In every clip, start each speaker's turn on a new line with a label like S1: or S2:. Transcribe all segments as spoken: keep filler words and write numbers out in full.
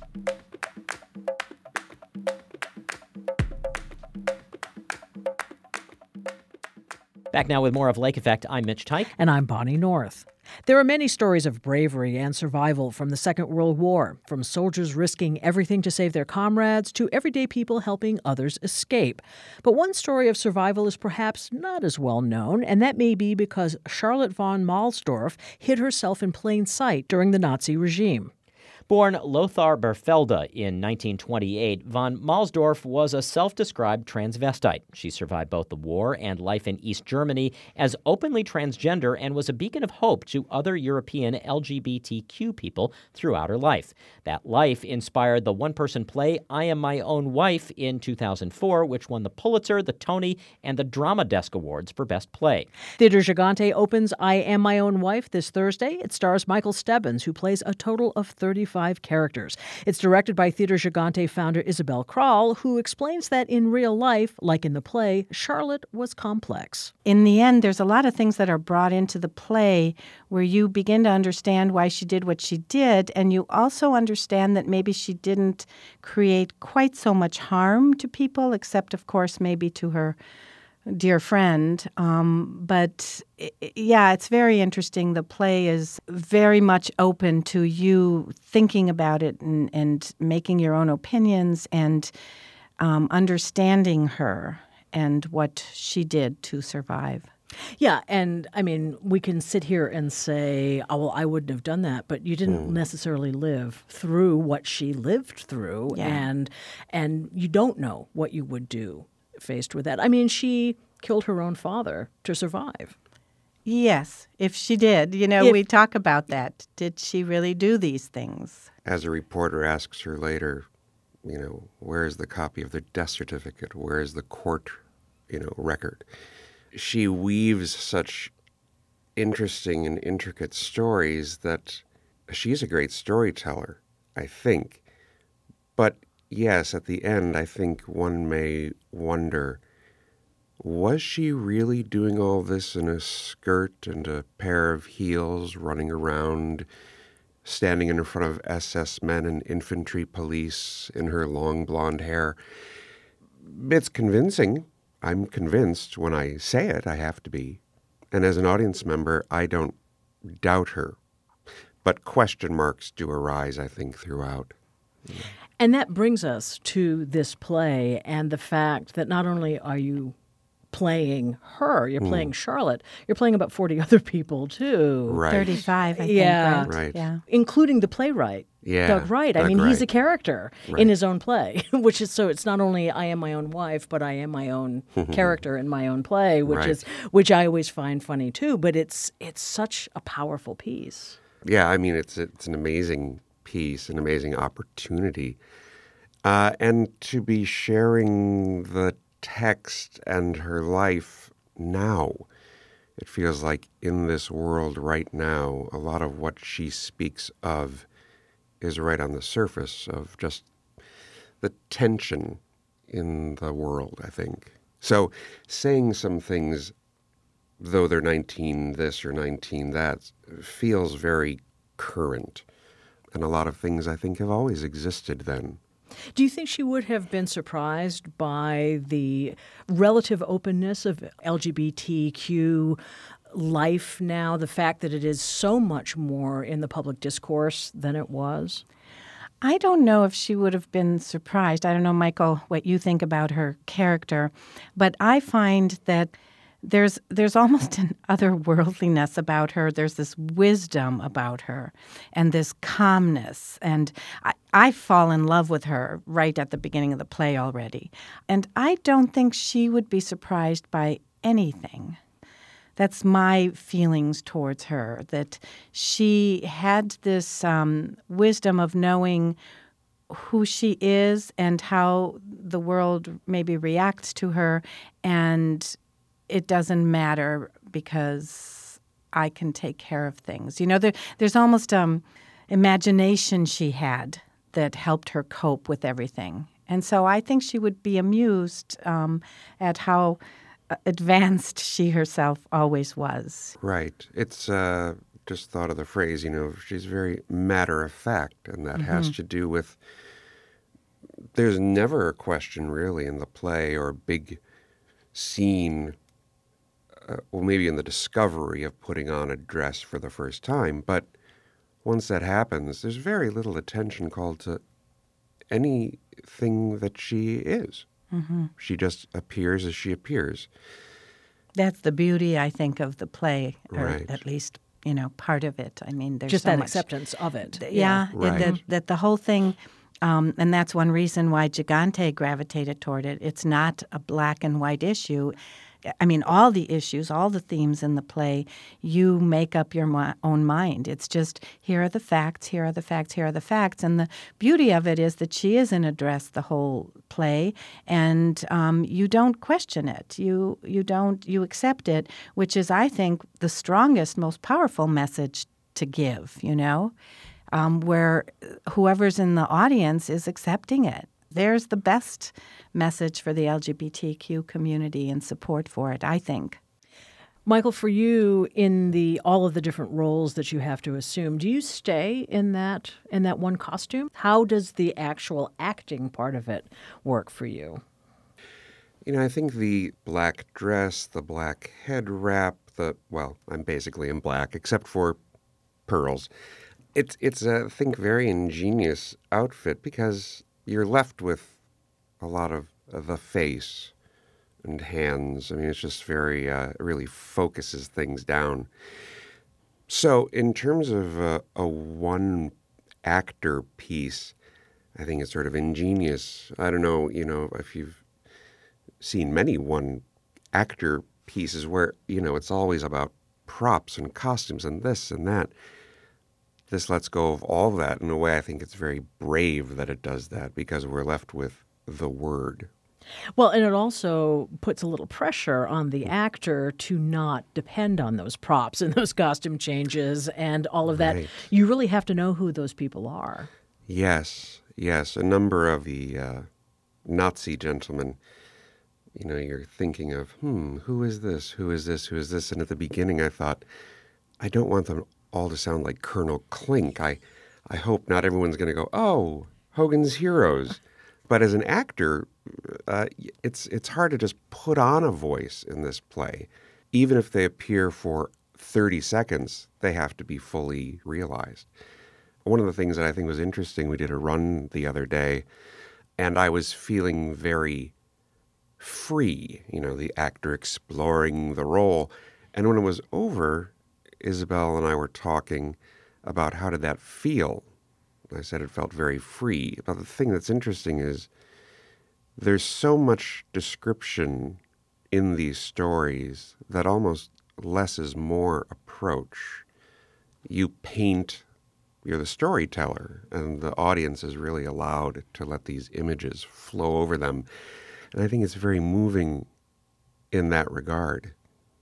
S1: Back now with more of Lake Effect. I'm Mitch Tyke.
S2: And I'm Bonnie North. There are many stories of bravery and survival from the Second World War, from soldiers risking everything to save their comrades to everyday people helping others escape. But one story of survival is perhaps not as well known, and that may be because Charlotte von Mahlsdorf hid herself in plain sight during the Nazi regime.
S1: Born Lothar Berfelde in nineteen twenty-eight, von Mahlsdorf was a self-described transvestite. She survived both the war and life in East Germany as openly transgender and was a beacon of hope to other European L G B T Q people throughout her life. That life inspired the one-person play I Am My Own Wife in two thousand four, which won the Pulitzer, the Tony, and the Drama Desk Awards for Best Play.
S2: Theater Gigante opens I Am My Own Wife this Thursday. It stars Michael Stebbins, who plays a total of thirty-five characters. It's directed by Theater Gigante founder Isabel Krall, who explains that in real life, like in the play, Charlotte was complex.
S3: In the end, there's a lot of things that are brought into the play where you begin to understand why she did what she did, and you also understand that maybe she didn't create quite so much harm to people, except, of course, maybe to her dear friend. Um, but yeah, it's very interesting. The play is very much open to you thinking about it and, and making your own opinions and um, understanding her and what she did to survive.
S2: Yeah, and I mean, we can sit here and say, oh, well, I wouldn't have done that, but you didn't mm. necessarily live through what she lived through,
S3: yeah.
S2: and and you don't know what you would do faced with that. I mean, she killed her own father to survive.
S3: Yes, if she did. You know,
S2: if,
S3: we talk about that. Did she really do these things?
S4: As a reporter asks her later, you know, where is the copy of the death certificate? Where is the court, you know, record? She weaves such interesting and intricate stories that she's a great storyteller, I think. But yes, at the end, I think one may wonder, was she really doing all this in a skirt and a pair of heels, running around, standing in front of S S men and infantry police in her long blonde hair? It's convincing. I'm convinced when I say it, I have to be. And as an audience member, I don't doubt her. But question marks do arise, I think, throughout. Yeah.
S2: And that brings us to this play and the fact that not only are you playing her, you're playing mm. Charlotte, you're playing about forty other people, too.
S4: Right.
S3: thirty-five, I
S2: yeah.
S3: think, right?
S4: Right.
S3: Yeah.
S2: Including the playwright,
S4: yeah.
S2: Doug Wright.
S4: Doug
S2: I mean,
S4: Wright.
S2: he's a character
S4: right.
S2: in his own play, which is so it's not only I am my own wife, but I am my own character in my own play, which
S4: right.
S2: is which I always find funny, too. But it's it's such a powerful piece.
S4: Yeah, I mean, it's it's an amazing piece, an amazing opportunity. Uh, and to be sharing the text and her life now. It feels like in this world right now, a lot of what she speaks of is right on the surface of just the tension in the world, I think. So saying some things, though they're nineteen this or nineteen that, feels very current. And a lot of things I think have always existed then.
S2: Do you think she would have been surprised by the relative openness of L G B T Q life now, the fact that it is so much more in the public discourse than it was?
S3: I don't know if she would have been surprised. I don't know, Michael, what you think about her character, but I find that There's there's almost an otherworldliness about her. There's this wisdom about her and this calmness. And I, I fall in love with her right at the beginning of the play already. And I don't think she would be surprised by anything. That's my feelings towards her, that she had this um, wisdom of knowing who she is and how the world maybe reacts to her, and it doesn't matter because I can take care of things. You know, there, there's almost um, imagination she had that helped her cope with everything. And so I think she would be amused um, at how advanced she herself always was.
S4: Right. It's uh, just thought of the phrase, you know, she's very matter of fact, and that mm-hmm. has to do with, there's never a question really in the play or big scene, uh, well, maybe in the discovery of putting on a dress for the first time, but once that happens, there's very little attention called to anything that she is. Mm-hmm. She just appears as she appears.
S3: That's the beauty, I think, of the play, or
S4: right.
S3: at least, you know, part of it. I mean, there's
S2: just
S3: so
S2: that
S3: much,
S2: acceptance of it.
S3: Th- yeah,
S4: yeah. Right.
S3: that, that the whole thing, um, and that's one reason why Gigante gravitated toward it. It's not a black and white issue. I mean, all the issues, all the themes in the play, you make up your mi- own mind. It's just, here are the facts, here are the facts, here are the facts. And the beauty of it is that she is in a dress the whole play, and um, you don't question it. You you don't, you accept it, which is, I think, the strongest, most powerful message to give, you know, um, where whoever's in the audience is accepting it. There's the best message for the L G B T Q community and support for it, I think.
S2: Michael, for you, in the all of the different roles that you have to assume, do you stay in that in that one costume? How does the actual acting part of it work for you?
S4: You know, I think the black dress, the black head wrap, the well, I'm basically in black except for pearls. It's it's a, I think, very ingenious outfit because you're left with a lot of, of the face and hands. I mean, it's just very, uh, it really focuses things down. So in terms of uh, a one-actor piece, I think it's sort of ingenious. I don't know, you know, if you've seen many one-actor pieces where, you know, it's always about props and costumes and this and that. This lets go of all that. In a way, I think it's very brave that it does that because we're left with the word.
S2: Well, and it also puts a little pressure on the actor to not depend on those props and those costume changes and all of that.
S4: Right.
S2: You really have to know who those people are.
S4: Yes, yes. A number of the uh, Nazi gentlemen, you know, you're thinking of, hmm, who is this? Who is this? Who is this? And at the beginning I thought, I don't want them all to sound like Colonel Klink. I, I hope not everyone's going to go, oh, Hogan's Heroes. But as an actor, uh, it's it's hard to just put on a voice in this play. Even if they appear for thirty seconds, they have to be fully realized. One of the things that I think was interesting, we did a run the other day, and I was feeling very free, you know, the actor exploring the role. And when it was over, Isabel and I were talking about how did that feel. I said it felt very free. But the thing that's interesting is there's so much description in these stories that almost less is more approach. You paint, you're the storyteller, and the audience is really allowed to let these images flow over them. And I think it's very moving in that regard.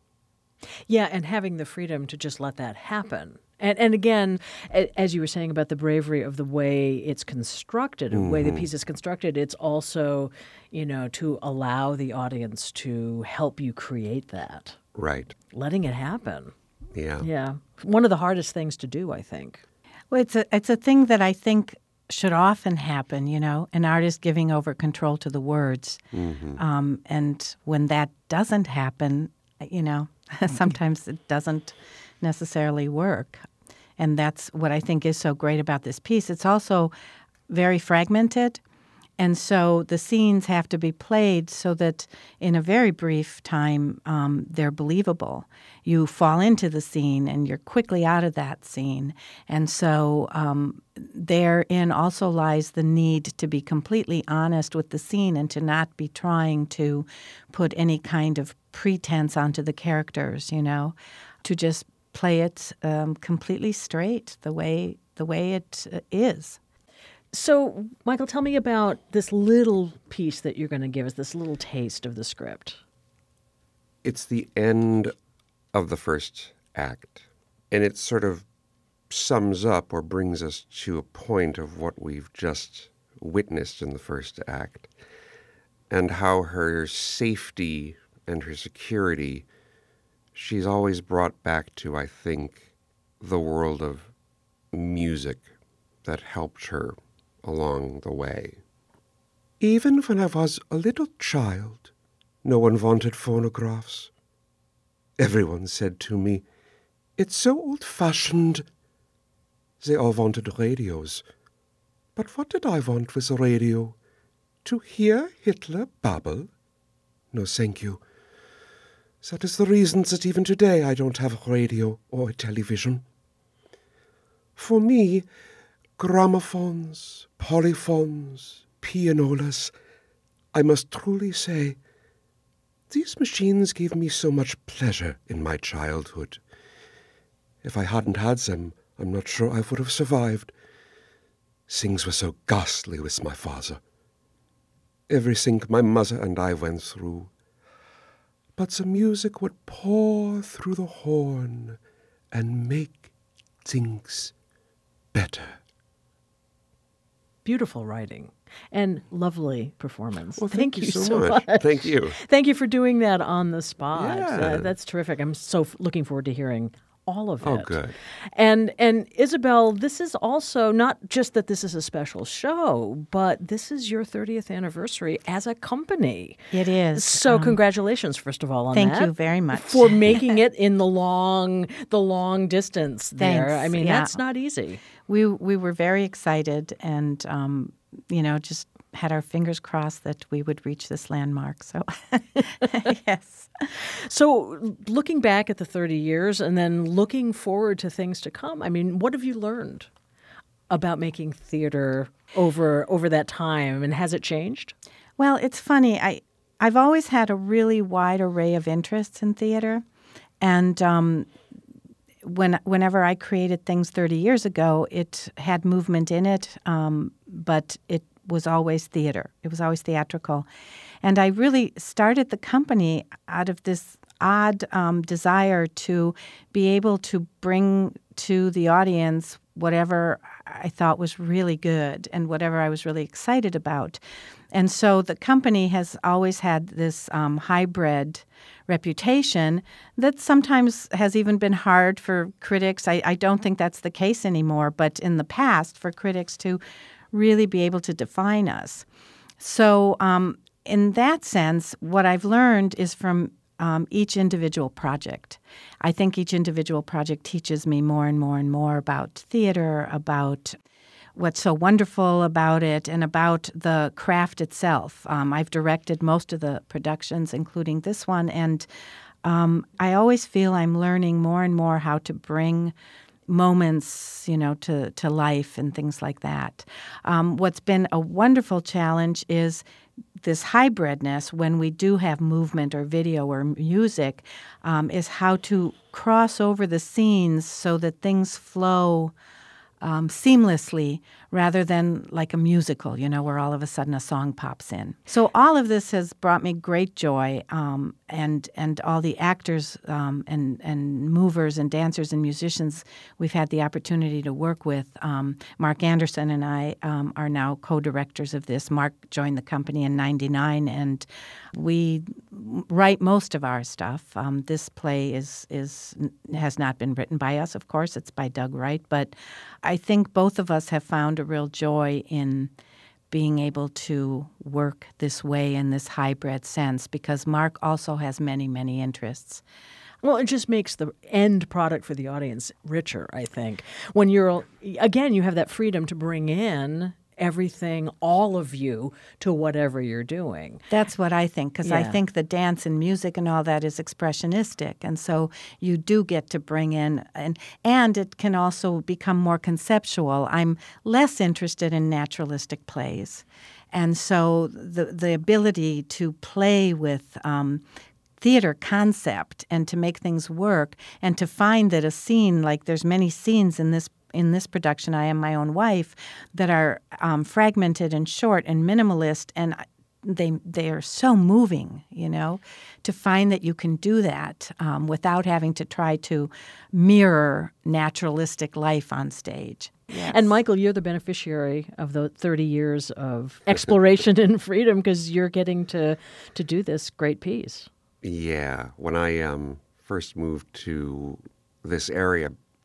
S2: Yeah, and having the freedom to just let that happen. And and again, as you were saying about the bravery of the way it's constructed, mm-hmm. the way the piece is constructed, it's also, you know, to allow the audience to help you create that.
S4: Right.
S2: Letting it happen.
S4: Yeah.
S2: Yeah. One of the hardest things to do, I think.
S3: Well, it's a it's a thing that I think should often happen, you know, an artist giving over control to the words. Mm-hmm. Um, and when that doesn't happen, you know, sometimes it doesn't necessarily work. And that's what I think is so great about this piece. It's also very fragmented. And so the scenes have to be played so that in a very brief time, um, they're believable. You fall into the scene and you're quickly out of that scene. And so um, therein also lies the need to be completely honest with the scene and to not be trying to put any kind of pretense onto the characters, you know, to just play it um, completely straight the way the way it uh, is.
S2: So, Michael, tell me about this little piece that you're going to give us, this little taste of the script.
S4: It's the end of the first act, and it sort of sums up or brings us to a point of what we've just witnessed in the first act, and how her safety and her security, she's always brought back to, I think, the world of music that helped her along the way. Even when I was a little child, no one wanted phonographs. Everyone said to me, "It's so old-fashioned." They all wanted radios. But what did I want with a radio? To hear Hitler babble? No, thank you. That is the reason that even today I don't have a radio or a television. For me, gramophones, polyphones, pianolas, I must truly say, these machines gave me so much pleasure in my childhood. If I hadn't had them, I'm not sure I would have survived. Things were so ghastly with my father. Everything my mother and I went through. But the music would pour through the horn and make things better.
S2: Beautiful writing and lovely performance.
S4: Well,
S2: thank,
S4: thank, you,
S2: you
S4: so,
S2: so
S4: much.
S2: much.
S4: Thank you.
S2: Thank you for doing that on the spot.
S4: Yeah.
S2: Uh, that's terrific. I'm so f- looking forward to hearing all of it.
S4: Oh, good.
S2: And and Isabel, this is also not just that this is a special show, but this is your thirtieth anniversary as a company.
S3: It is.
S2: So
S3: Um,
S2: congratulations, first of all, on
S3: thank
S2: that.
S3: you very much.
S2: For making it in the long the long distance there.
S3: Thanks.
S2: I mean,
S3: Yeah.
S2: that's not easy.
S3: We we were very excited and, um, you know, just had our fingers crossed that we would reach this landmark. So, yes.
S2: So looking back at the thirty years and then looking forward to things to come, I mean, what have you learned about making theater over over that time, and has it changed?
S3: Well, it's funny. I, I've always had a really wide array of interests in theater. And um, when whenever I created things thirty years ago, it had movement in it, um, but it was always theater. It was always theatrical. And I really started the company out of this odd um, desire to be able to bring to the audience whatever I thought was really good and whatever I was really excited about. And so the company has always had this um, hybrid reputation that sometimes has even been hard for critics. I, I don't think that's the case anymore, but in the past, for critics to really be able to define us. So um, in that sense, what I've learned is from um, each individual project. I think each individual project teaches me more and more and more about theater, about what's so wonderful about it, and about the craft itself. Um, I've directed most of the productions, including this one, and um, I always feel I'm learning more and more how to bring moments, you know, to, to life and things like that. Um, what's been a wonderful challenge is this hybridness when we do have movement or video or music, um, is how to cross over the scenes so that things flow um, seamlessly rather than like a musical, you know, where all of a sudden a song pops in. So all of this has brought me great joy, um, and and all the actors um, and, and movers and dancers and musicians we've had the opportunity to work with. Um, Mark Anderson and I um, are now co-directors of this. Mark joined the company in ninety-nine, and we write most of our stuff. Um, this play is is has not been written by us, of course. It's by Doug Wright, but I think both of us have found a real joy in being able to work this way in this hybrid sense, because Mark also has many, many interests.
S2: Well, it just makes the end product for the audience richer, I think. When you're, again, you have that freedom to bring in everything, all of you, to whatever you're doing.
S3: That's what I think, because I
S2: Yeah.
S3: think the dance and music and all that is expressionistic, and so you do get to bring in, and and it can also become more conceptual. I'm less interested in naturalistic plays, and so the the ability to play with um, theater concept and to make things work, and to find that a scene, like there's many scenes in this in this production, I Am My Own Wife, that are um, fragmented and short and minimalist, and they they are so moving, you know, to find that you can do that um, without having to try to mirror naturalistic life on stage. Yes.
S2: And Michael, you're the beneficiary of the thirty years of exploration and freedom, because you're getting to, to do this great piece.
S4: Yeah. When I um, first moved to this area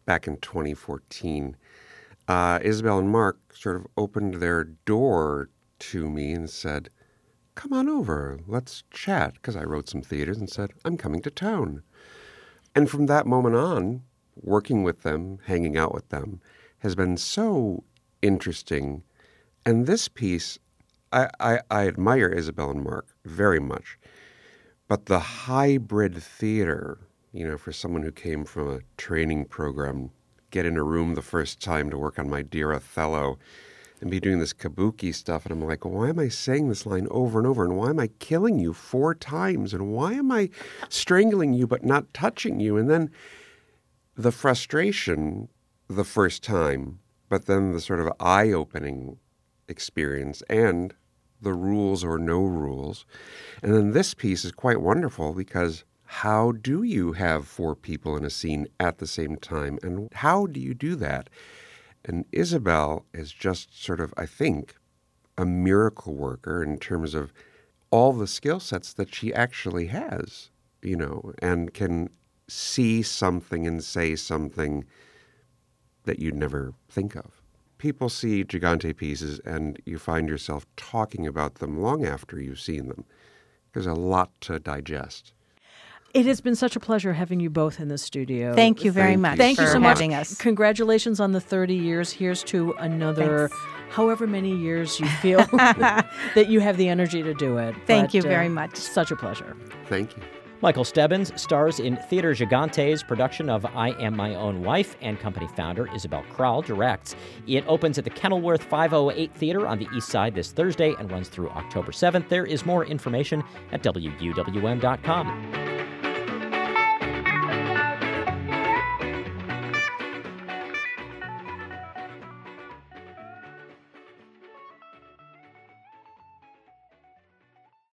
S4: back in twenty fourteen, uh, Isabel and Mark sort of opened their door to me and said, come on over, let's chat, because I wrote some theaters and said, I'm coming to town. And from that moment on, working with them, hanging out with them, has been so interesting. And this piece, I, I, I admire Isabel and Mark very much. But the hybrid theater, you know, for someone who came from a training program, get in a room the first time to work on my Dear Othello and be doing this kabuki stuff. And I'm like, why am I saying this line over and over? And why am I killing you four times? And why am I strangling you but not touching you? And then the frustration the first time, but then the sort of eye-opening experience and the rules or no rules. And then this piece is quite wonderful because how do you have four people in a scene at the same time? And how do you do that? And Isabel is just sort of, I think, a miracle worker in terms of all the skill sets that she actually has, you know, and can see something and say something that you'd never think of. People see Gigante pieces and you find yourself talking about them long after you've seen them. There's a lot to digest.
S2: It has been such a pleasure having you both in the studio.
S3: Thank you very
S4: Thank
S3: much
S4: you.
S2: Thank you
S3: for
S2: so much.
S3: having us.
S2: Congratulations on the thirty years. Here's to another
S3: Thanks.
S2: however many years you feel that you have the energy to do it.
S3: Thank
S2: But,
S3: you
S2: uh,
S3: very much.
S2: Such a pleasure.
S4: Thank you.
S1: Michael Stebbins stars in Theater Gigante's production of I Am My Own Wife, and company founder Isabel Crowell directs. It opens at the Kenilworth five oh eight Theater on the East Side this Thursday and runs through October seventh. There is more information at W U W M dot com.